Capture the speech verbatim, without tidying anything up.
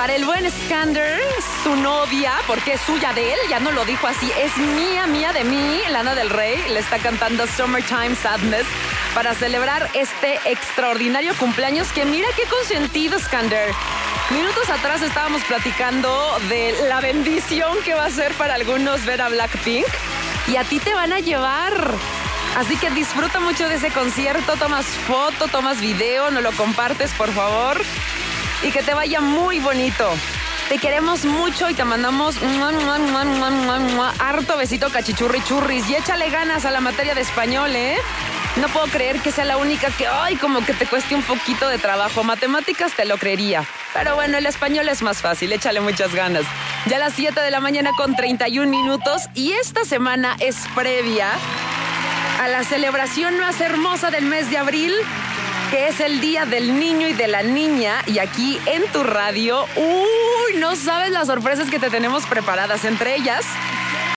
para el buen Skander, su novia, porque es suya de él, ya no lo dijo así, es mía, mía de mí, Lana del Rey, le está cantando Summertime Sadness para celebrar este extraordinario cumpleaños que mira qué consentido, Skander. Minutos atrás estábamos platicando de la bendición que va a ser para algunos ver a Blackpink y a ti te van a llevar. Así que disfruta mucho de ese concierto, tomas foto, tomas video, nos lo compartes, por favor. Y que te vaya muy bonito. Te queremos mucho y te mandamos mua, mua, mua, mua, mua, mua, harto besito cachichurri churris. Y échale ganas a la materia de español, ¿eh? No puedo creer que sea la única que, ay, como que te cueste un poquito de trabajo. Matemáticas te lo creería. Pero bueno, el español es más fácil, échale muchas ganas. Ya a las siete de la mañana con treinta y un minutos. Y esta semana es previa a la celebración más hermosa del mes de abril, que es el Día del Niño y de la Niña. Y aquí en tu radio, uy, no sabes las sorpresas que te tenemos preparadas. Entre ellas,